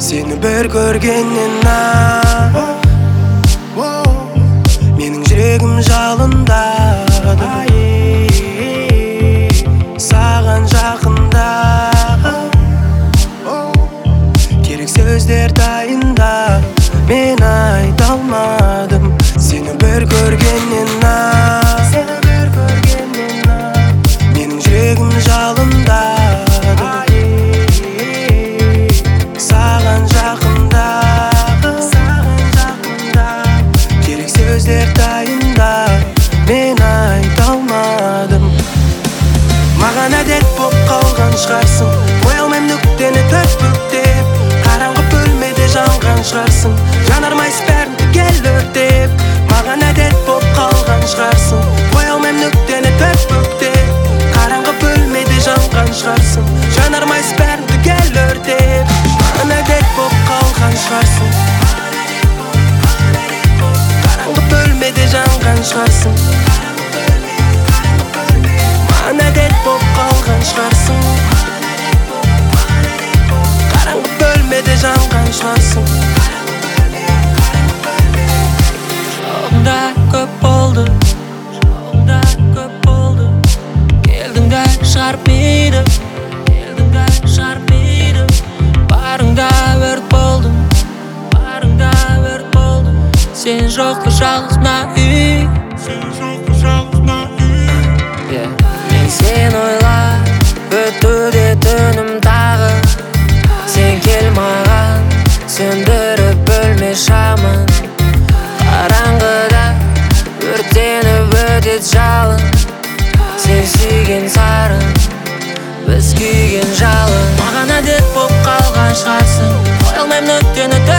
Seni bir көргеннен менің жүрегім жалындады. Саған жақында керек сөздер дайында, мен айта алмадым. Сені бір көргеннен менің жүрегім жалындады. Саған жақында керек сөздер дайында, мен айта алмадым. Маған әдет боп қалған шығарсың, қоя алмайм нүктені төрт бүктеп. Қараңғы бөлмеде жанған шығарсың, жанармайсыз бәрін түгел өртеп. Маған әдет боп қалған шығарсың, қоя алмайм нүктені төрт бүктеп. Қараңғы бөлмеде жанған шығарсың, жанармайсыз бәрін түгел өртеп. Маған әдет боп қалған шығарсың, қараңғы бөлмеде жанған шығарсың. Маған әдет боп қалған шығарсың, қараңғы бөлмеде жанған шығарсың. Жолыңда көп болды, келдің де шығарып мені, барыңда өрт болдым, сен жоқты жалғыз мына үй. Мен сен ойлап өтуде түнім тағы, сен кел маған сөндіріп бөлме шамын. Қараңғыда өртеніп өтет жалын, сен сүйген сарын, біз күйген жалын. Маған әдет боп қалған шығарсың, қоя алмайм нүктені